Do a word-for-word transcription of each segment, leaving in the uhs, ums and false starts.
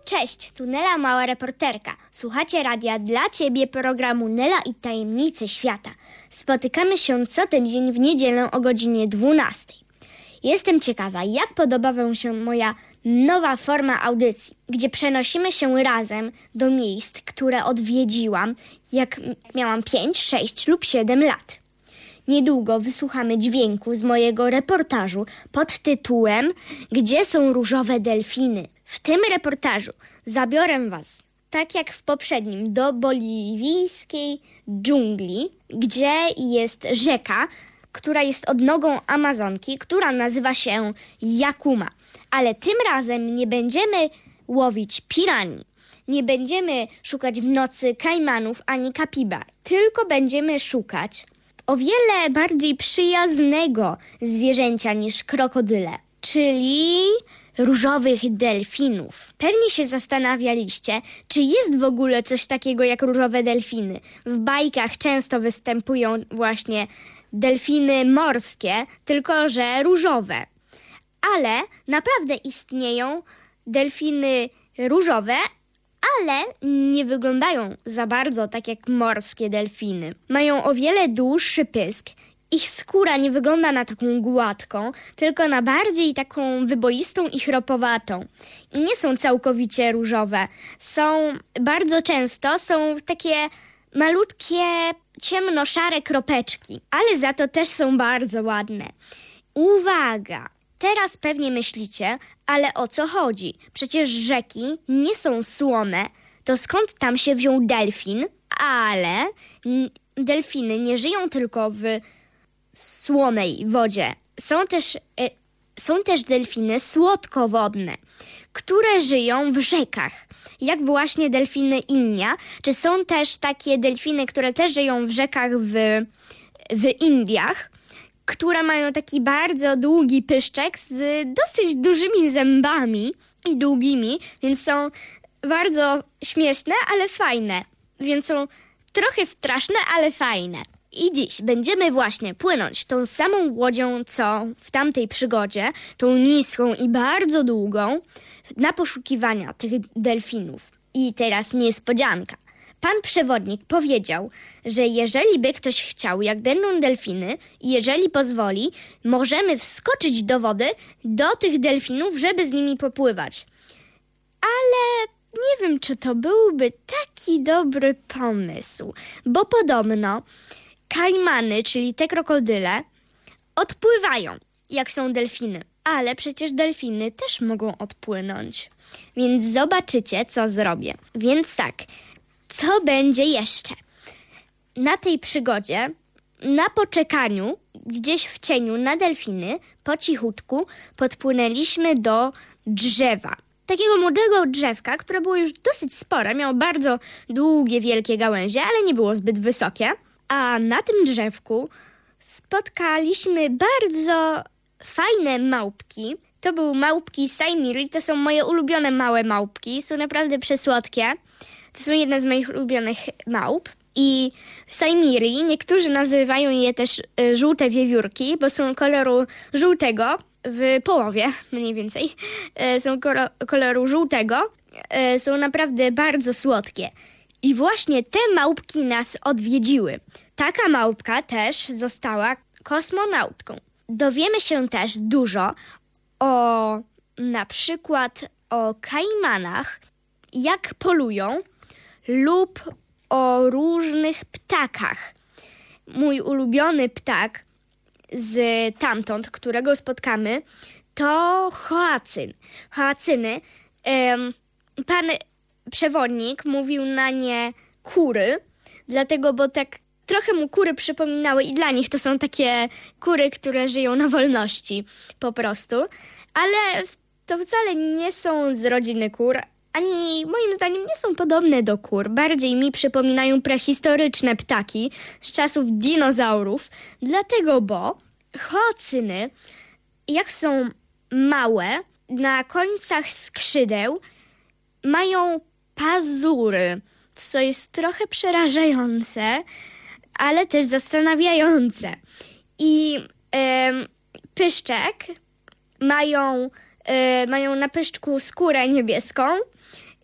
Cześć, tu Nela, mała reporterka. Słuchacie radia dla Ciebie programu Nela i tajemnice świata. Spotykamy się co tydzień w niedzielę o godzinie dwunastej. Jestem ciekawa, jak podoba Wam się moja nowa forma audycji, gdzie przenosimy się razem do miejsc, które odwiedziłam, jak miałam pięć, sześć lub siedem lat. Niedługo wysłuchamy dźwięku z mojego reportażu pod tytułem „Gdzie są różowe delfiny?”. W tym reportażu zabiorę Was, tak jak w poprzednim, do boliwijskiej dżungli, gdzie jest rzeka, która jest odnogą Amazonki, która nazywa się Yakuma. Ale tym razem nie będziemy łowić piranii, nie będziemy szukać w nocy kajmanów ani kapibar, tylko będziemy szukać o wiele bardziej przyjaznego zwierzęcia niż krokodyle, czyli różowych delfinów. Pewnie się zastanawialiście, czy jest w ogóle coś takiego jak różowe delfiny. W bajkach często występują właśnie delfiny morskie, tylko że różowe. Ale naprawdę istnieją delfiny różowe, ale nie wyglądają za bardzo tak jak morskie delfiny. Mają o wiele dłuższy pysk. Ich skóra nie wygląda na taką gładką, tylko na bardziej taką wyboistą i chropowatą. I nie są całkowicie różowe. Są bardzo często, są takie malutkie, ciemno-szare kropeczki, ale za to też są bardzo ładne. Uwaga! Teraz pewnie myślicie, ale o co chodzi? Przecież rzeki nie są słone, to skąd tam się wziął delfin? Ale delfiny nie żyją tylko w słonej wodzie. Są też, y, są też delfiny słodkowodne, które żyją w rzekach, jak właśnie delfiny Inia. Czy są też takie delfiny, które też żyją w rzekach w, w Indiach, które mają taki bardzo długi pyszczek z dosyć dużymi zębami i długimi, więc są bardzo śmieszne, ale fajne. Więc są trochę straszne, ale fajne. I dziś będziemy właśnie płynąć tą samą łodzią, co w tamtej przygodzie, tą niską i bardzo długą, na poszukiwania tych delfinów. I teraz niespodzianka. Pan przewodnik powiedział, że jeżeli by ktoś chciał, jak będą delfiny, i jeżeli pozwoli, możemy wskoczyć do wody do tych delfinów, żeby z nimi popływać. Ale nie wiem, czy to byłby taki dobry pomysł, bo podobno kajmany, czyli te krokodyle, odpływają, jak są delfiny. Ale przecież delfiny też mogą odpłynąć. Więc zobaczycie, co zrobię. Więc tak, co będzie jeszcze? Na tej przygodzie, na poczekaniu, gdzieś w cieniu na delfiny, po cichutku podpłynęliśmy do drzewa. Takiego młodego drzewka, które było już dosyć spore, miało bardzo długie, wielkie gałęzie, ale nie było zbyt wysokie. A na tym drzewku spotkaliśmy bardzo fajne małpki. To były małpki Saimiri, to są moje ulubione małe małpki, są naprawdę przesłodkie. To są jedne z moich ulubionych małp. I Saimiri, niektórzy nazywają je też y, żółte wiewiórki, bo są koloru żółtego w połowie, mniej więcej. Y, są kolo- koloru żółtego, y, są naprawdę bardzo słodkie. I właśnie te małpki nas odwiedziły. Taka małpka też została kosmonautką. Dowiemy się też dużo o na przykład o kajmanach, jak polują, lub o różnych ptakach. Mój ulubiony ptak z tamtąd, którego spotkamy, to hoacyn. Hoacyny, em, pan przewodnik mówił na nie kury, dlatego, bo tak trochę mu kury przypominały i dla nich to są takie kury, które żyją na wolności po prostu. Ale to wcale nie są z rodziny kur, ani moim zdaniem nie są podobne do kur. Bardziej mi przypominają prehistoryczne ptaki z czasów dinozaurów, dlatego, bo hoacyny, jak są małe, na końcach skrzydeł mają pazury, co jest trochę przerażające, ale też zastanawiające. I e, pyszczek mają, e, mają na pyszczku skórę niebieską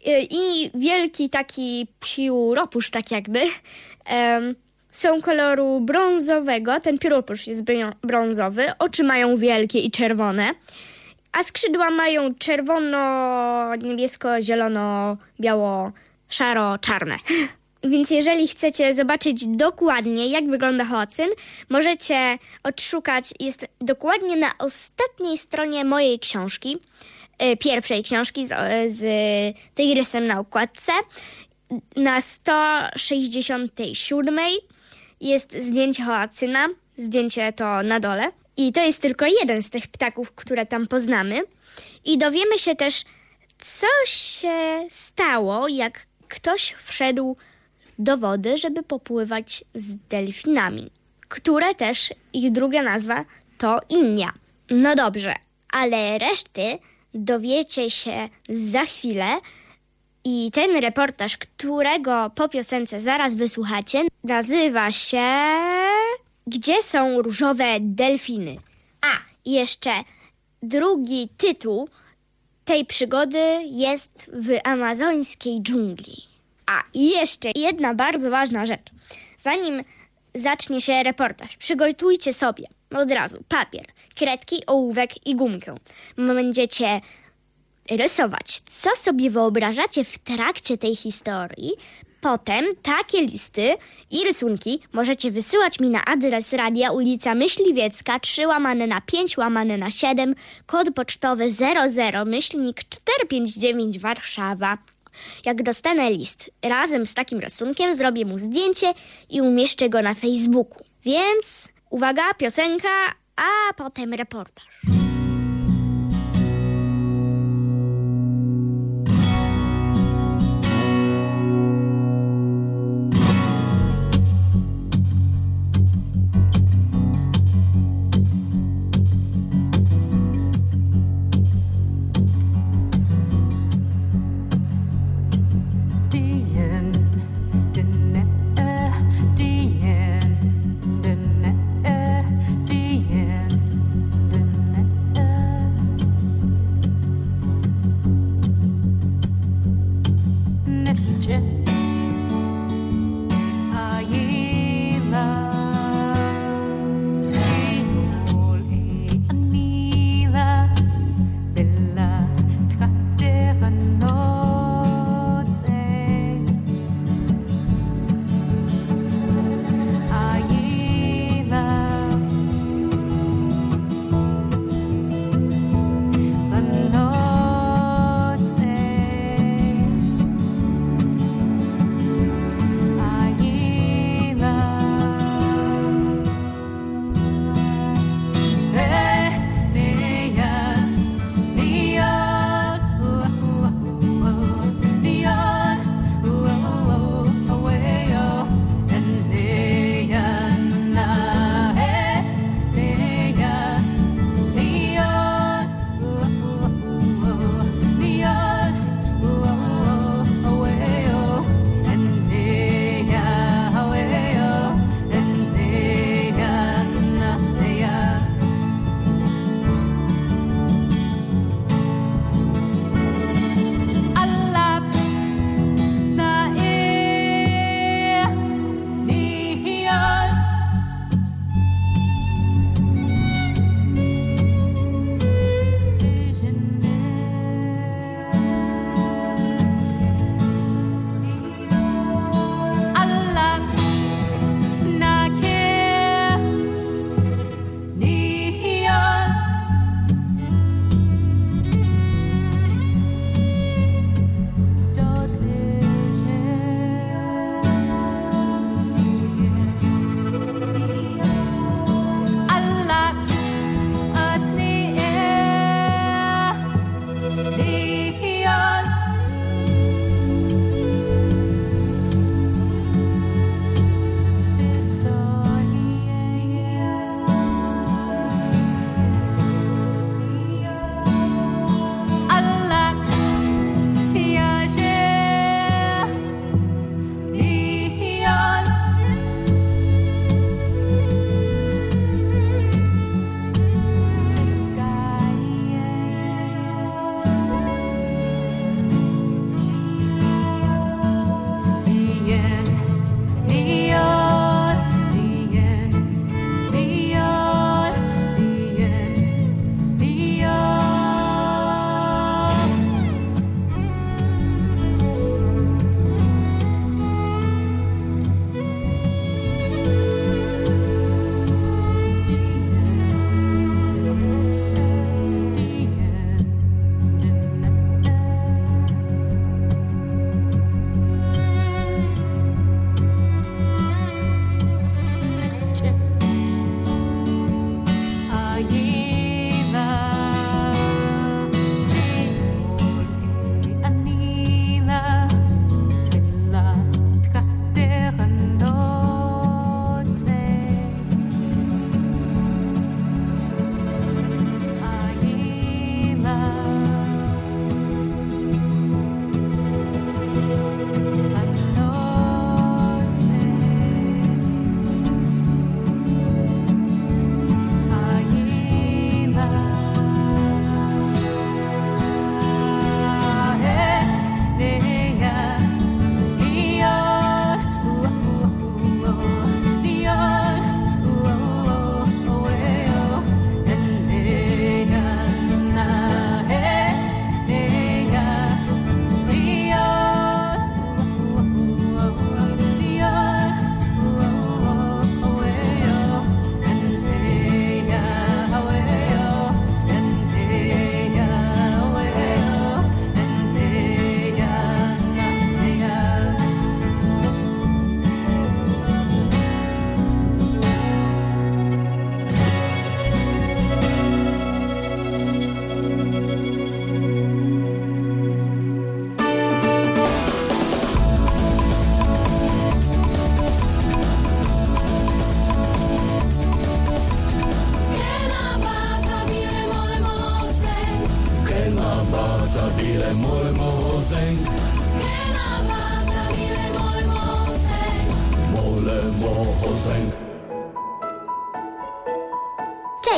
i wielki taki pióropusz, tak jakby, um, są koloru brązowego. Ten pióropusz jest brązowy, oczy mają wielkie i czerwone, a skrzydła mają czerwono, niebiesko, zielono, biało, szaro, czarne. Więc jeżeli chcecie zobaczyć dokładnie, jak wygląda hoacyn, możecie odszukać, jest dokładnie na ostatniej stronie mojej książki, pierwszej książki z, z tygrysem na okładce. Na sto sześćdziesiątej siódmej jest zdjęcie hoacyna, zdjęcie to na dole. I to jest tylko jeden z tych ptaków, które tam poznamy. I dowiemy się też, co się stało, jak ktoś wszedł do wody, żeby popływać z delfinami, które też, ich druga nazwa to Inia. No dobrze, ale reszty dowiecie się za chwilę i ten reportaż, którego po piosence zaraz wysłuchacie, nazywa się Gdzie są różowe delfiny? A, i jeszcze drugi tytuł tej przygody jest w amazońskiej dżungli. A, i jeszcze jedna bardzo ważna rzecz. Zanim zacznie się reportaż, przygotujcie sobie od razu papier, kredki, ołówek i gumkę. Będziecie rysować, co sobie wyobrażacie w trakcie tej historii. Potem takie listy i rysunki możecie wysyłać mi na adres radia ulica Myśliwiecka trzy łamane na pięć łamane na siedem, kod pocztowy zero zero myślnik cztery pięć dziewięć Warszawa. Jak dostanę list razem z takim rysunkiem, zrobię mu zdjęcie i umieszczę go na Facebooku. Więc uwaga, piosenka, a potem reportaż.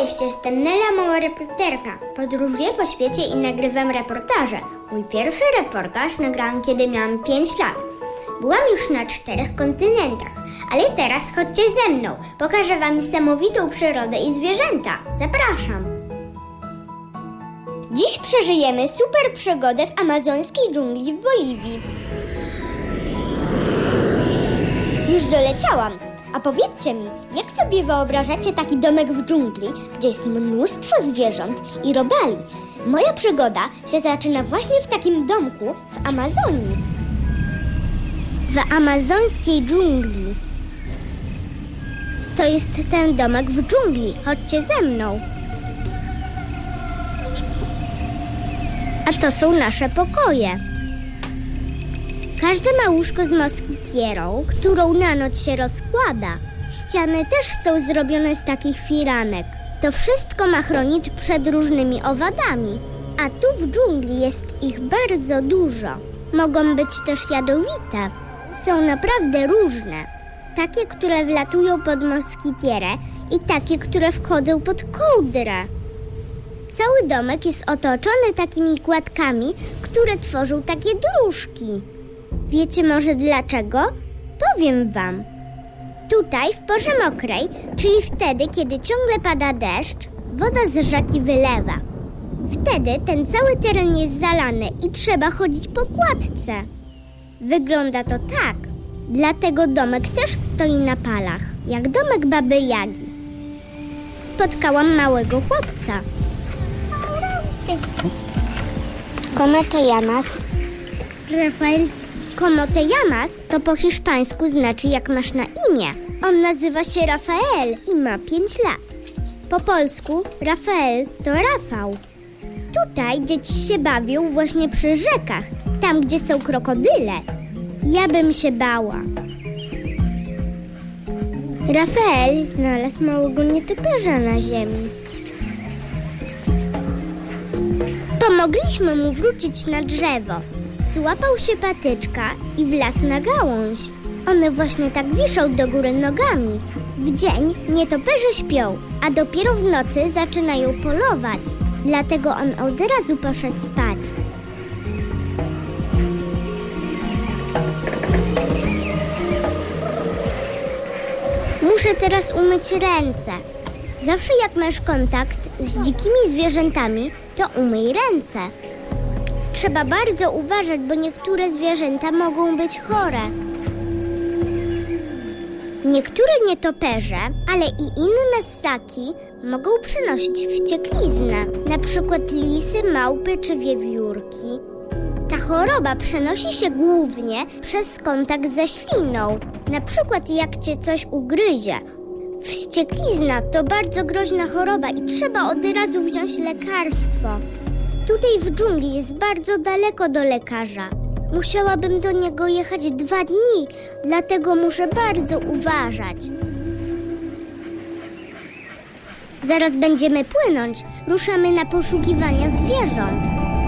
Cześć, jestem Nela, mała reporterka. Podróżuję po świecie i nagrywam reportaże. Mój pierwszy reportaż nagrałam, kiedy miałam pięć lat. Byłam już na czterech kontynentach, ale teraz chodźcie ze mną. Pokażę wam niesamowitą przyrodę i zwierzęta. Zapraszam. Dziś przeżyjemy super przygodę w amazońskiej dżungli w Boliwii. Już doleciałam. A powiedzcie mi, jak sobie wyobrażacie taki domek w dżungli, gdzie jest mnóstwo zwierząt i robali? Moja przygoda się zaczyna właśnie w takim domku w Amazonii. W amazońskiej dżungli. To jest ten domek w dżungli. Chodźcie ze mną. A to są nasze pokoje. Każde ma łóżko z moskitierą, którą na noc się rozkłada. Ściany też są zrobione z takich firanek. To wszystko ma chronić przed różnymi owadami. A tu w dżungli jest ich bardzo dużo. Mogą być też jadowite. Są naprawdę różne. Takie, które wlatują pod moskitierę i takie, które wchodzą pod kołdrę. Cały domek jest otoczony takimi kładkami, które tworzą takie dróżki. Wiecie może dlaczego? Powiem wam. Tutaj w porze mokrej, czyli wtedy, kiedy ciągle pada deszcz, woda z rzeki wylewa. Wtedy ten cały teren jest zalany i trzeba chodzić po kładce. Wygląda to tak. Dlatego domek też stoi na palach, jak domek baby Jagi. Spotkałam małego chłopca. ¿Cómo te llamas? Rafael. ¿Cómo te llamas? To po hiszpańsku znaczy jak masz na imię. On nazywa się Rafael i ma pięć lat. Po polsku Rafael to Rafał. Tutaj dzieci się bawią właśnie przy rzekach, tam gdzie są krokodyle. Ja bym się bała. Rafael znalazł małego nietoperza na ziemi. Pomogliśmy mu wrócić na drzewo. Złapał się patyczka i wlazł na gałąź. One właśnie tak wiszą do góry nogami. W dzień nietoperze śpią, a dopiero w nocy zaczynają polować. Dlatego on od razu poszedł spać. Muszę teraz umyć ręce. Zawsze jak masz kontakt z dzikimi zwierzętami, to umyj ręce. Trzeba bardzo uważać, bo niektóre zwierzęta mogą być chore. Niektóre nietoperze, ale i inne ssaki mogą przynosić wściekliznę, na przykład lisy, małpy czy wiewiórki. Ta choroba przenosi się głównie przez kontakt ze śliną, na przykład jak cię coś ugryzie. Wścieklizna to bardzo groźna choroba i trzeba od razu wziąć lekarstwo. Tutaj w dżungli jest bardzo daleko do lekarza. Musiałabym do niego jechać dwa dni, dlatego muszę bardzo uważać. Zaraz będziemy płynąć. Ruszamy na poszukiwania zwierząt.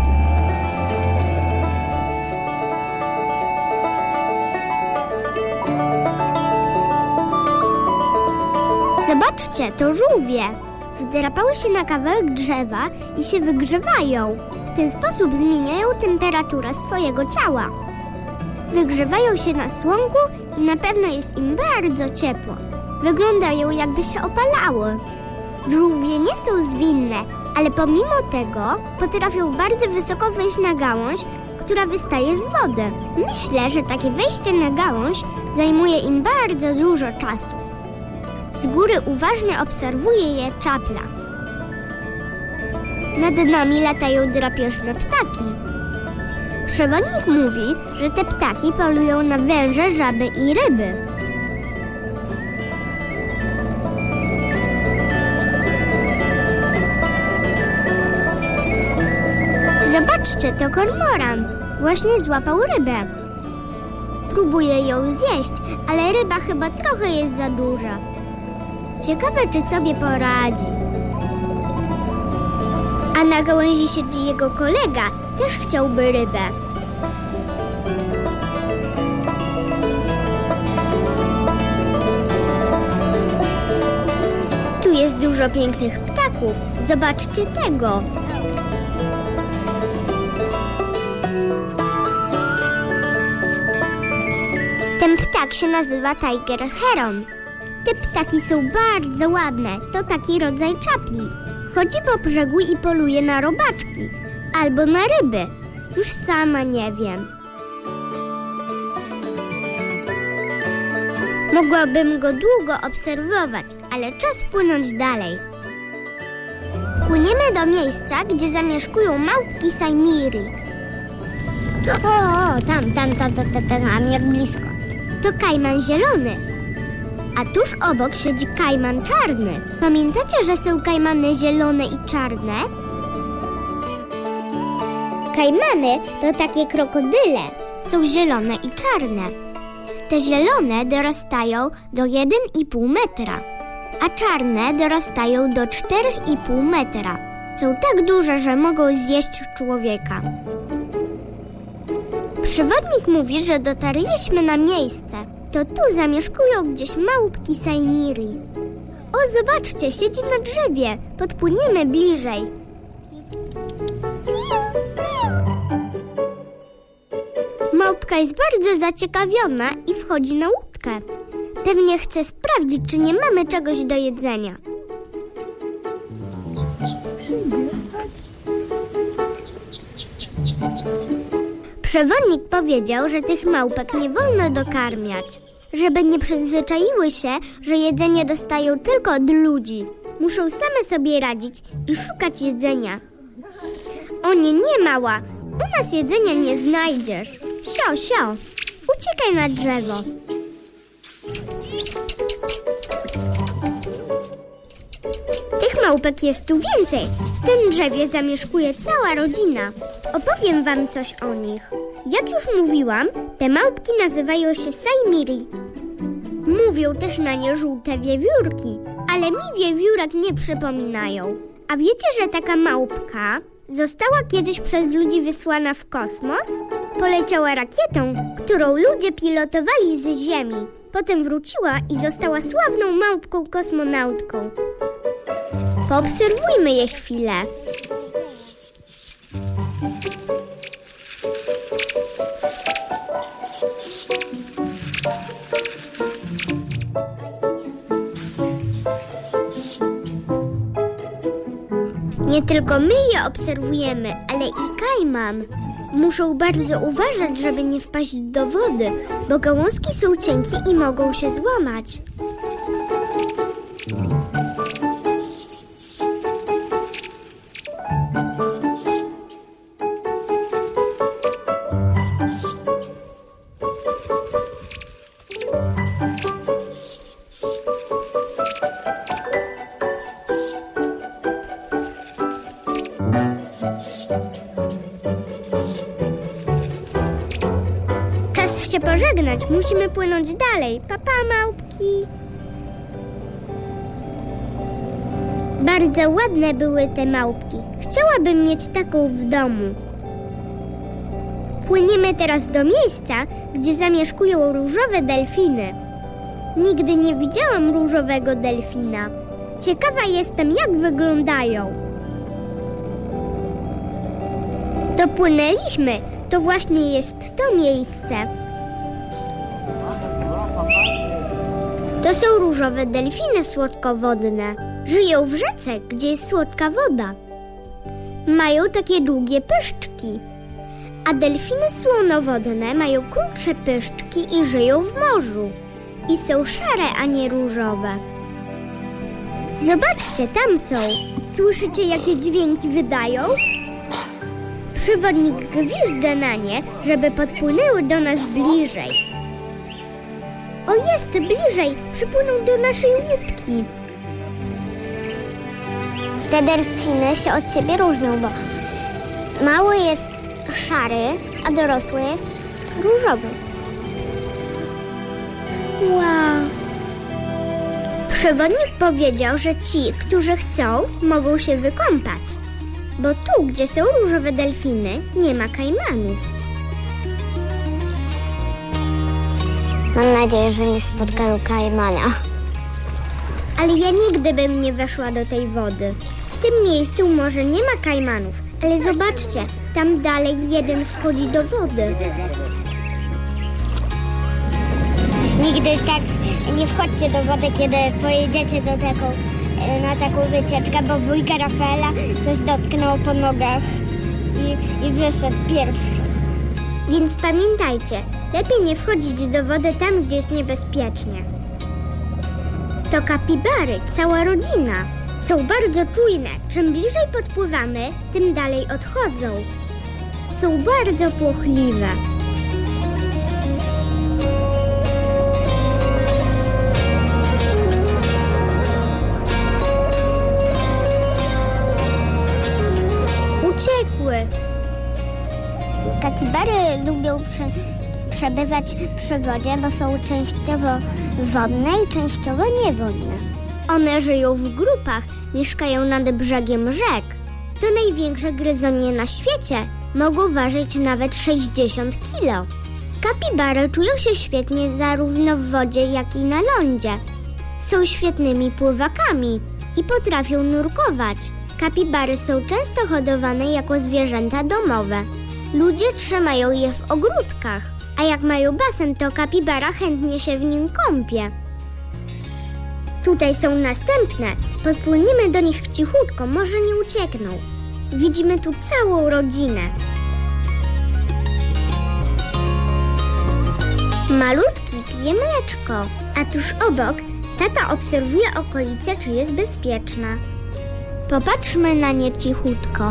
Zobaczcie, to żółwie. Wdrapały się na kawałek drzewa i się wygrzewają. W ten sposób zmieniają temperaturę swojego ciała. Wygrzewają się na słonku i na pewno jest im bardzo ciepło. Wyglądają, jakby się opalały. Żółwie nie są zwinne, ale pomimo tego potrafią bardzo wysoko wejść na gałąź, która wystaje z wody. Myślę, że takie wejście na gałąź zajmuje im bardzo dużo czasu. Z góry uważnie obserwuje je czapla. Nad nami latają drapieżne ptaki. Przewodnik mówi, że te ptaki polują na węże, żaby i ryby. Zobaczcie, to kormoran. Właśnie złapał rybę. Próbuje ją zjeść, ale ryba chyba trochę jest za duża. Ciekawe, czy sobie poradzi. A na gałęzi siedzi jego kolega, też chciałby rybę. Tu jest dużo pięknych ptaków. ptaków. Zobaczcie tego. Ten ptak się nazywa Tiger Heron. Te ptaki są bardzo ładne. To taki rodzaj czapli. Chodzi po brzegu i poluje na robaczki albo na ryby. Już sama nie wiem. Mogłabym go długo obserwować, ale czas płynąć dalej. Płyniemy do miejsca, gdzie zamieszkują małpki Saimiri. O, o, tam, tam, tam, tam, tam, tam, jak blisko. To kajman zielony, a tuż obok siedzi kajman czarny. Pamiętacie, że są kajmany zielone i czarne? Kajmany to takie krokodyle. Są zielone i czarne. Te zielone dorastają do jeden i pół metra, a czarne dorastają do cztery i pół metra. Są tak duże, że mogą zjeść człowieka. Przewodnik mówi, że dotarliśmy na miejsce. To tu zamieszkują gdzieś małpki Saimiri. O, zobaczcie, siedzi na drzewie. Podpłyniemy bliżej. Małpka jest bardzo zaciekawiona i wchodzi na łódkę. Pewnie chce sprawdzić, czy nie mamy czegoś do jedzenia. Przewodnik powiedział, że tych małpek nie wolno dokarmiać, żeby nie przyzwyczaiły się, że jedzenie dostają tylko od ludzi. Muszą same sobie radzić i szukać jedzenia. O nie, nie mała, u nas jedzenia nie znajdziesz. Sio, sio, uciekaj na drzewo. Tych małpek jest tu więcej. W tym drzewie zamieszkuje cała rodzina. Opowiem wam coś o nich. Jak już mówiłam, te małpki nazywają się Saimiri. Mówią też na nie żółte wiewiórki, ale mi wiewiórek nie przypominają. A wiecie, że taka małpka została kiedyś przez ludzi wysłana w kosmos? Poleciała rakietą, którą ludzie pilotowali ze Ziemi. Potem wróciła i została sławną małpką kosmonautką. Poobserwujmy je chwilę. Nie tylko my je obserwujemy, ale i kajman. Muszą bardzo uważać, żeby nie wpaść do wody, bo gałązki są cienkie i mogą się złamać. Czas się pożegnać, musimy płynąć dalej. Pa, pa, małpki. Bardzo ładne były te małpki. Chciałabym mieć taką w domu. Płyniemy teraz do miejsca, gdzie zamieszkują różowe delfiny. Nigdy nie widziałam różowego delfina. Ciekawa jestem, jak wyglądają. Dopłynęliśmy. To właśnie jest to miejsce. To są różowe delfiny słodkowodne. Żyją w rzece, gdzie jest słodka woda. Mają takie długie pyszczki. A delfiny słonowodne mają krótsze pyszczki i żyją w morzu. I są szare, a nie różowe. Zobaczcie, tam są. Słyszycie, jakie dźwięki wydają? Przewodnik gwizdże na nie, żeby podpłynęły do nas bliżej. O, jest bliżej! Przypłyną do naszej łódki. Te delfiny się od ciebie różnią, bo mały jest szary, a dorosły jest różowy. Wow! Przewodnik powiedział, że ci, którzy chcą, mogą się wykąpać. Bo tu, gdzie są różowe delfiny, nie ma kajmanów. Mam nadzieję, że nie spotkają kajmana. Ale ja nigdy bym nie weszła do tej wody. W tym miejscu może nie ma kajmanów, ale zobaczcie, tam dalej jeden wchodzi do wody. Nigdy tak nie wchodźcie do wody, kiedy pojedziecie do taką, na taką wycieczkę, bo wujka Rafaela coś dotknął po nogach i, i wyszedł pierwszy. Więc pamiętajcie, lepiej nie wchodzić do wody tam, gdzie jest niebezpiecznie. To kapibary, cała rodzina. Są bardzo czujne. Czym bliżej podpływamy, tym dalej odchodzą. Są bardzo płochliwe. Uciekły. Kapibary lubią prze, przebywać przy wodzie, bo są częściowo wodne i częściowo niewodne. One żyją w grupach, mieszkają nad brzegiem rzek. To największe gryzonie na świecie. Mogą ważyć nawet sześćdziesiąt kilo. Kapibary czują się świetnie zarówno w wodzie, jak i na lądzie. Są świetnymi pływakami i potrafią nurkować. Kapibary są często hodowane jako zwierzęta domowe. Ludzie trzymają je w ogródkach, a jak mają basen, to kapibara chętnie się w nim kąpie. Tutaj są następne. Podpłyniemy do nich cichutko, może nie uciekną. Widzimy tu całą rodzinę. Malutki pije mleczko, a tuż obok tata obserwuje okolicę, czy jest bezpieczna. Popatrzmy na nie cichutko.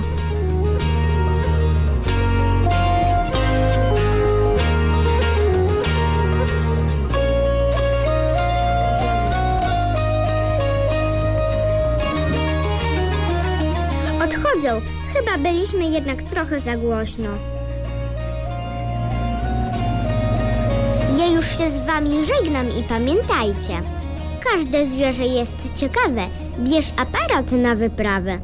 Odchodzą. Chyba byliśmy jednak trochę za głośno. Ja już się z wami żegnam i pamiętajcie, każde zwierzę jest ciekawe. Bierz aparat na wyprawę.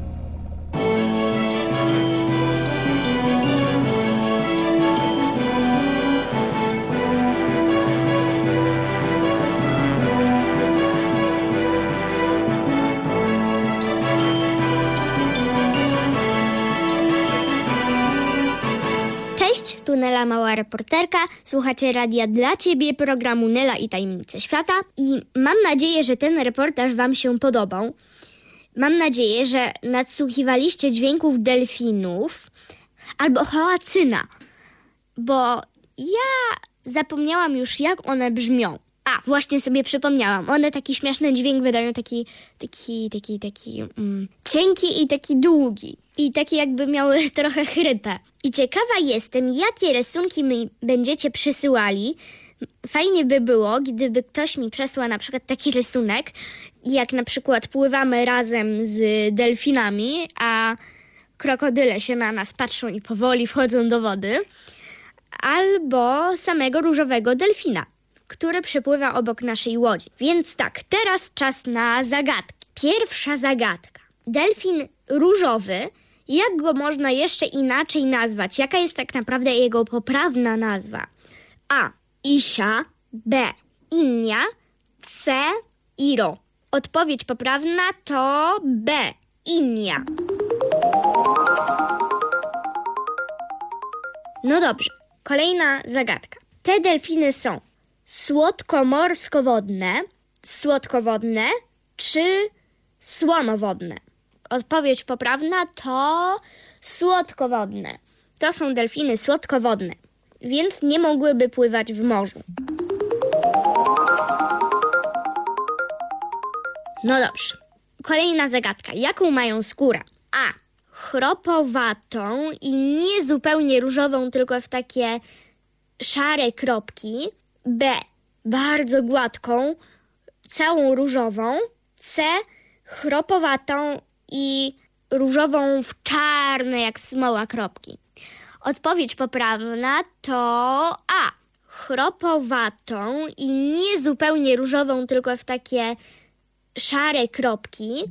Cześć, tu Nela, mała reporterka. Słuchacie Radia dla Ciebie, programu Nela i Tajemnice Świata. I mam nadzieję, że ten reportaż Wam się podobał. Mam nadzieję, że nadsłuchiwaliście dźwięków delfinów albo hałacyna, bo ja zapomniałam już, jak one brzmią. A, właśnie sobie przypomniałam. One taki śmieszny dźwięk wydają, taki, taki, taki, taki mm, cienki i taki długi. I taki jakby miały trochę chrypę. I ciekawa jestem, jakie rysunki mi będziecie przysyłali. Fajnie by było, gdyby ktoś mi przesłał na przykład taki rysunek, jak na przykład pływamy razem z delfinami, a krokodyle się na nas patrzą i powoli wchodzą do wody. Albo samego różowego delfina, który przepływa obok naszej łodzi. Więc tak, teraz czas na zagadki. Pierwsza zagadka. Delfin różowy, jak go można jeszcze inaczej nazwać? Jaka jest tak naprawdę jego poprawna nazwa? A. Isia. B. Inia. C. Iro. Odpowiedź poprawna to B. Inia. No dobrze. Kolejna zagadka. Te delfiny są słodkomorskowodne, słodkowodne czy słonowodne? Odpowiedź poprawna to słodkowodne. To są delfiny słodkowodne, więc nie mogłyby pływać w morzu. No dobrze. Kolejna zagadka. Jaką mają skórę? A. Chropowatą i nie zupełnie różową, tylko w takie szare kropki. B. Bardzo gładką, całą różową. C. Chropowatą i różową w czarne jak smoła kropki. Odpowiedź poprawna to A. Chropowatą i nie zupełnie różową, tylko w takie szare kropki.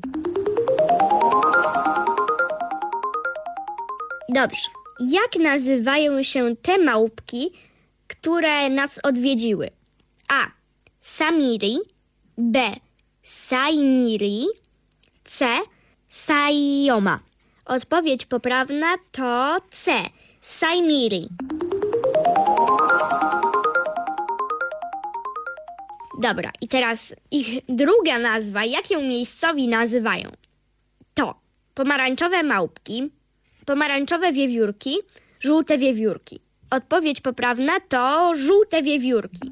Dobrze. Jak nazywają się te małpki, które nas odwiedziły? A. Samiri. B. Sainiri. C. Sayoma. Odpowiedź poprawna to C. Saimiri. Dobra, i teraz ich druga nazwa, jak ją miejscowi nazywają, to pomarańczowe małpki, pomarańczowe wiewiórki, żółte wiewiórki. Odpowiedź poprawna to żółte wiewiórki.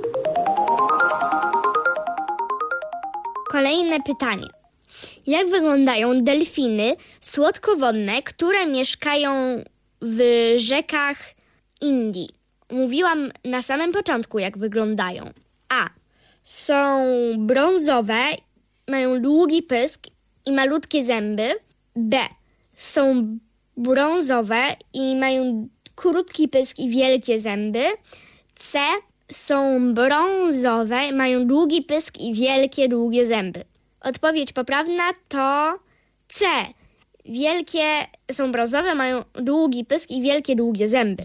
Kolejne pytanie. Jak wyglądają delfiny słodkowodne, które mieszkają w rzekach Indii? Mówiłam na samym początku, jak wyglądają. A. Są brązowe, mają długi pysk i malutkie zęby. B. Są brązowe i mają krótki pysk i wielkie zęby. C. Są brązowe, mają długi pysk i wielkie, długie zęby. Odpowiedź poprawna to C. Wielkie, są brązowe, mają długi pysk i wielkie, długie zęby.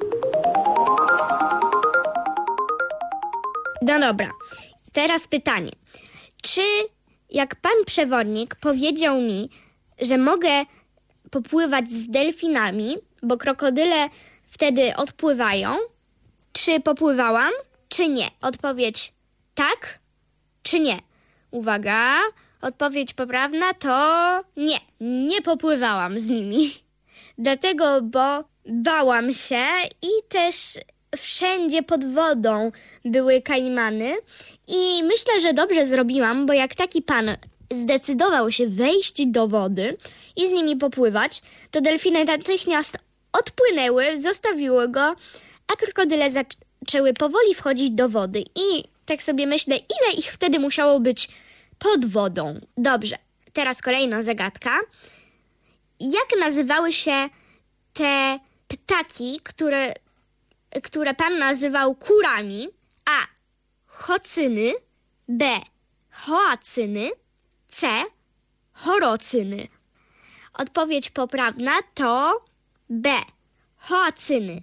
No dobra, teraz pytanie. Czy jak pan przewodnik powiedział mi, że mogę popływać z delfinami, bo krokodyle wtedy odpływają, czy popływałam, czy nie? Odpowiedź tak, czy nie? Uwaga, odpowiedź poprawna to nie, nie popływałam z nimi. Dlatego, bo bałam się i też wszędzie pod wodą były kaimany i myślę, że dobrze zrobiłam, bo jak taki pan zdecydował się wejść do wody i z nimi popływać, to delfiny natychmiast odpłynęły, zostawiły go, a krokodyle zaczęły powoli wchodzić do wody i tak sobie myślę, ile ich wtedy musiało być pod wodą. Dobrze, teraz kolejna zagadka. Jak nazywały się te ptaki, które, które pan nazywał kurami? A. Chocyny. B. Hoacyny. C. Chorocyny. Odpowiedź poprawna to B. Hoacyny.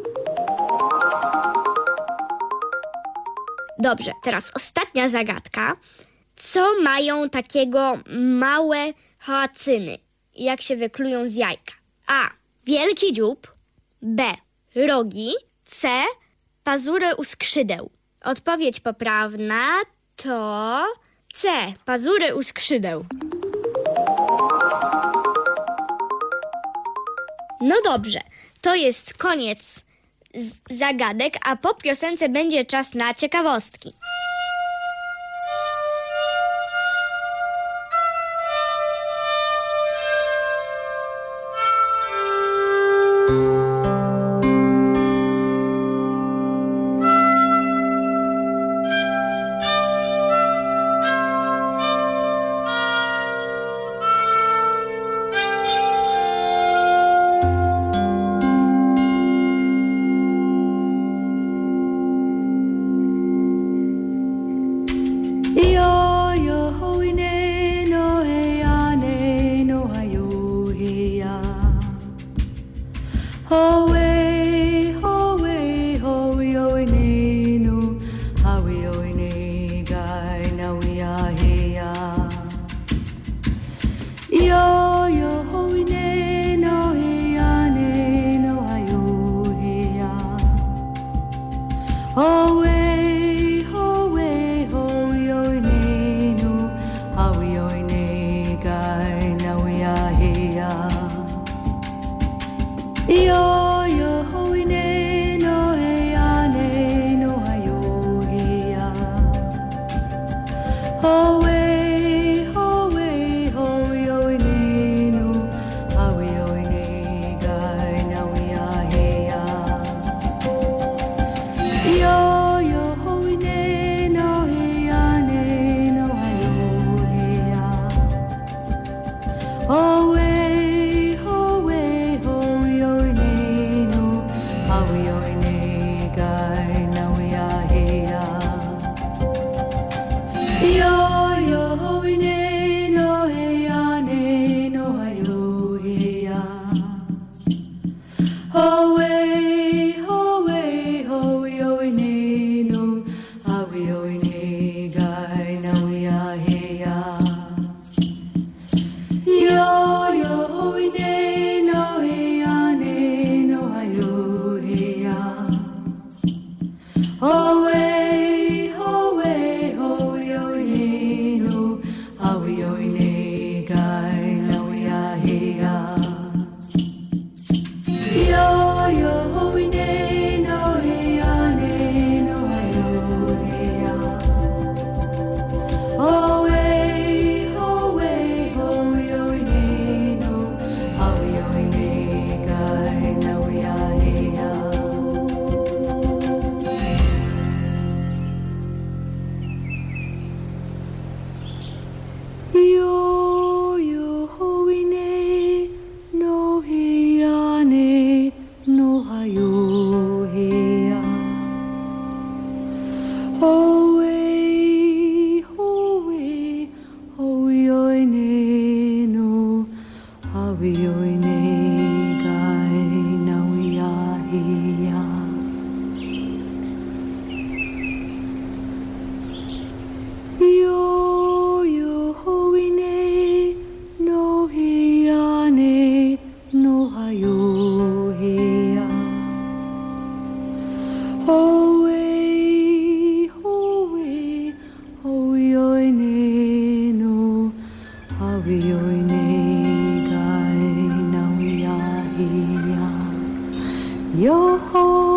Dobrze, teraz ostatnia zagadka. Co mają takiego małe hoacyny? Jak się wyklują z jajka? A. Wielki dziób. B. Rogi. C. Pazury u skrzydeł. Odpowiedź poprawna to C. Pazury u skrzydeł. No dobrze, to jest koniec zagadek, a po piosence będzie czas na ciekawostki. Ho, way, ho, way, ho, yo, Away, away, hoy, hoy, no, hoy, hoy, gai, no, ya, ya. Yo, yo, hoy, no, ya, no, yo, ya. Away, away, hoy, hoy, no, hoy, hoy, gai, no, ya, ya. Yo, yo, hoine, no hiane, no hayo hea. Howe, howe, hoioine, no havioine, gai, nauia hea. Yo, yo, hoine, no hiane, no hayo hea. Howe, howe, hoioine, no havioine, gai, nauia hea. Yo, ho.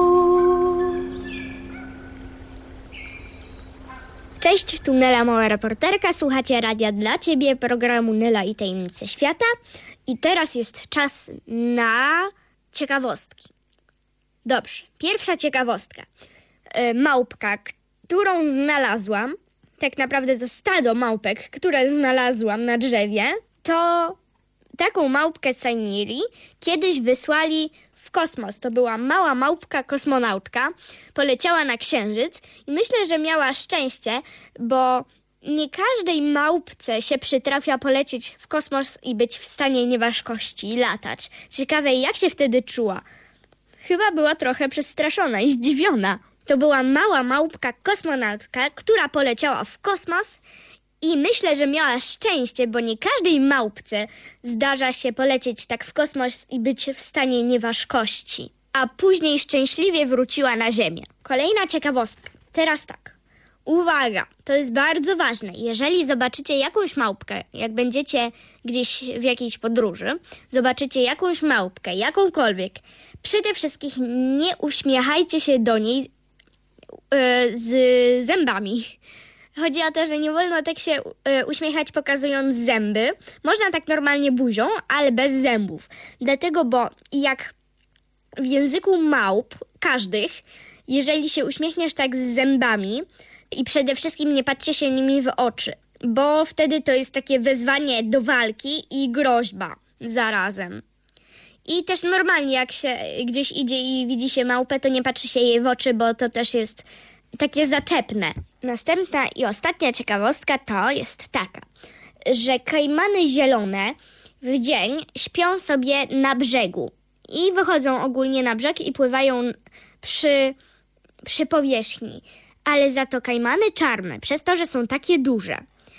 Cześć, tu Nela, mała reporterka. Słuchacie Radia dla Ciebie, programu Nela i tajemnice świata. I teraz jest czas na ciekawostki. Dobrze, pierwsza ciekawostka. E, małpka, którą znalazłam, tak naprawdę to stado małpek, które znalazłam na drzewie, to taką małpkę Sainiri kiedyś wysłali w kosmos. To była mała małpka kosmonautka, poleciała na Księżyc i myślę, że miała szczęście, bo nie każdej małpce się przytrafia polecieć w kosmos i być w stanie nieważkości i latać. Ciekawe, jak się wtedy czuła. Chyba była trochę przestraszona i zdziwiona. To była mała małpka kosmonautka, która poleciała w kosmos i myślę, że miała szczęście, bo nie każdej małpce zdarza się polecieć tak w kosmos i być w stanie nieważkości. A później szczęśliwie wróciła na Ziemię. Kolejna ciekawostka. Teraz tak. Uwaga, to jest bardzo ważne. Jeżeli zobaczycie jakąś małpkę, jak będziecie gdzieś w jakiejś podróży, zobaczycie jakąś małpkę, jakąkolwiek, przede wszystkim nie uśmiechajcie się do niej yy, z zębami. Chodzi o to, że nie wolno tak się y, uśmiechać pokazując zęby. Można tak normalnie buzią, ale bez zębów. Dlatego, bo jak w języku małp, każdych, jeżeli się uśmiechniesz tak z zębami i przede wszystkim nie patrzcie się nimi w oczy, bo wtedy to jest takie wezwanie do walki i groźba zarazem. I też normalnie jak się gdzieś idzie i widzi się małpę, to nie patrzy się jej w oczy, bo to też jest takie zaczepne. Następna i ostatnia ciekawostka to jest taka, że kajmany zielone w dzień śpią sobie na brzegu i wychodzą ogólnie na brzeg i pływają przy, przy powierzchni. Ale za to kajmany czarne, przez to, że są takie duże,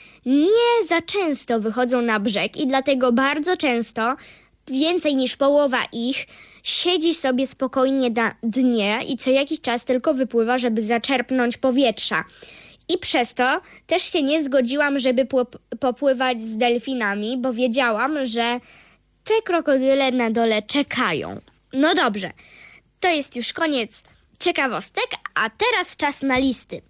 nie za często wychodzą na brzeg i dlatego bardzo często więcej niż połowa ich siedzi sobie spokojnie na dnie i co jakiś czas tylko wypływa, żeby zaczerpnąć powietrza. I przez to też się nie zgodziłam, żeby pł- popływać z delfinami, bo wiedziałam, że te krokodyle na dole czekają. No dobrze, to jest już koniec ciekawostek, a teraz czas na listy.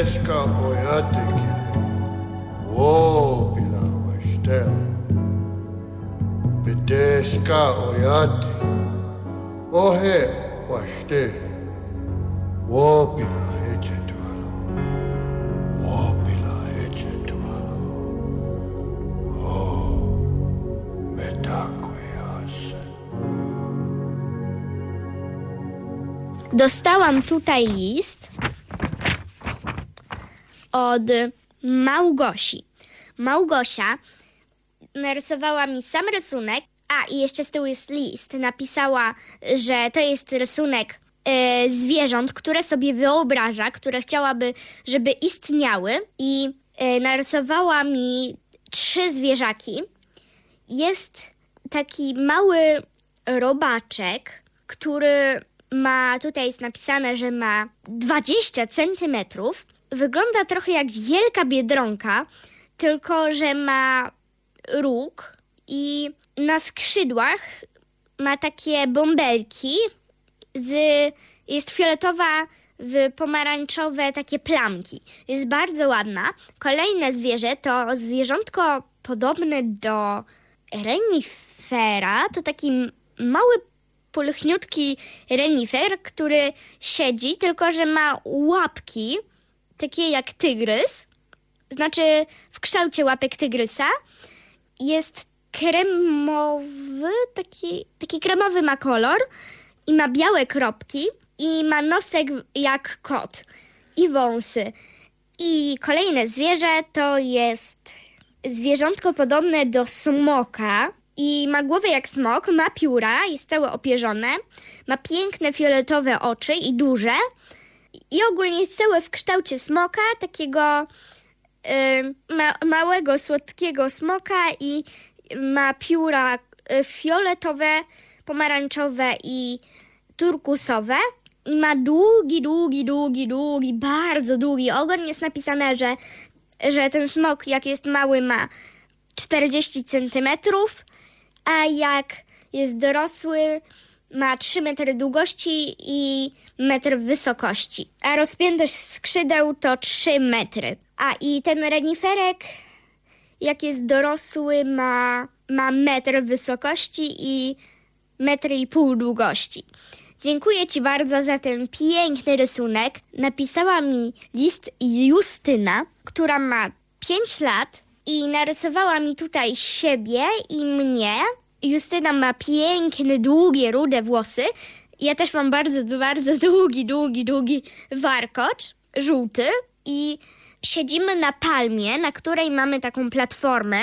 Bedeska ojatyki, łopila łasztel. Bedeska ojaty, ohe łasztel. Łopila hece tualo, łopila hece tualo. O, metakujase. Dostałam tutaj list od Małgosi. Małgosia narysowała mi sam rysunek, a i jeszcze z tyłu jest list. Napisała, że to jest rysunek y, zwierząt, które sobie wyobraża, które chciałaby, żeby istniały, i y, narysowała mi trzy zwierzaki. Jest taki mały robaczek, który ma, tutaj jest napisane, że ma dwadzieścia centymetrów. Wygląda trochę jak wielka biedronka, tylko że ma róg i na skrzydłach ma takie bąbelki, z, jest fioletowa w pomarańczowe takie plamki. Jest bardzo ładna. Kolejne zwierzę to zwierzątko podobne do renifera. To taki mały, pulchniutki renifer, który siedzi, tylko że ma łapki takie jak tygrys, znaczy w kształcie łapek tygrysa. Jest kremowy, taki, taki kremowy ma kolor i ma białe kropki i ma nosek jak kot i wąsy. I kolejne zwierzę to jest zwierzątko podobne do smoka i ma głowę jak smok, ma pióra, jest całe opierzone, ma piękne fioletowe oczy i duże i ogólnie jest całe w kształcie smoka, takiego y, ma, małego, słodkiego smoka i ma pióra y, fioletowe, pomarańczowe i turkusowe i ma długi, długi, długi, długi, bardzo długi ogon. Jest napisane, że, że ten smok jak jest mały ma czterdzieści centymetrów, a jak jest dorosły ma trzy metry długości i metr wysokości, a rozpiętość skrzydeł to trzy metry. A i ten reniferek jak jest dorosły ma, ma metr wysokości i metr i pół długości. Dziękuję Ci bardzo za ten piękny rysunek. Napisała mi list Justyna, która ma pięć lat i narysowała mi tutaj siebie i mnie. Justyna ma piękne, długie, rude włosy. Ja też mam bardzo, bardzo długi, długi, długi warkocz, żółty. I siedzimy na palmie, na której mamy taką platformę.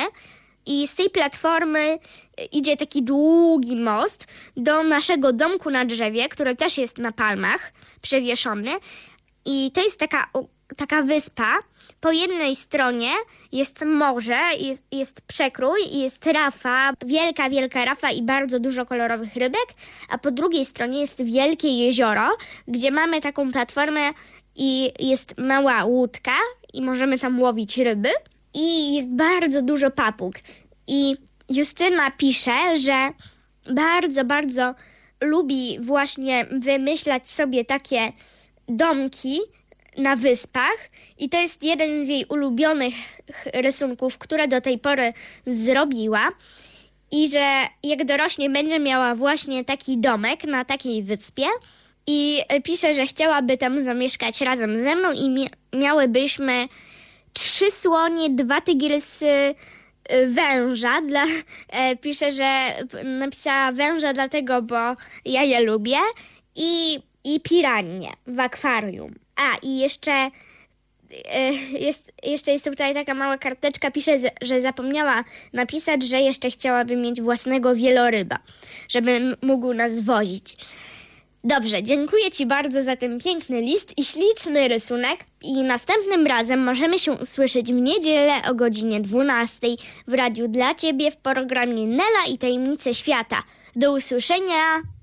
I z tej platformy idzie taki długi most do naszego domku na drzewie, który też jest na palmach, przewieszony. I to jest taka, taka wyspa. Po jednej stronie jest morze, jest, jest przekrój i jest rafa, wielka, wielka rafa i bardzo dużo kolorowych rybek, a po drugiej stronie jest wielkie jezioro, gdzie mamy taką platformę i jest mała łódka i możemy tam łowić ryby i jest bardzo dużo papug. I Justyna pisze, że bardzo, bardzo lubi właśnie wymyślać sobie takie domki na wyspach i to jest jeden z jej ulubionych rysunków, które do tej pory zrobiła i że jak dorośnie będzie miała właśnie taki domek na takiej wyspie i pisze, że chciałaby tam zamieszkać razem ze mną i mi- miałybyśmy trzy słonie, dwa tygrysy, węża. Dla, e, pisze, że napisała węża dlatego, bo ja je lubię i, i piranie w akwarium. A i jeszcze, e, jest, jeszcze jest tutaj taka mała karteczka, pisze, że zapomniała napisać, że jeszcze chciałaby mieć własnego wieloryba, żeby mógł nas wozić. Dobrze, dziękuję Ci bardzo za ten piękny list i śliczny rysunek i następnym razem możemy się usłyszeć w niedzielę o godzinie dwunastej w radiu dla Ciebie w programie Nela i Tajemnice Świata. Do usłyszenia!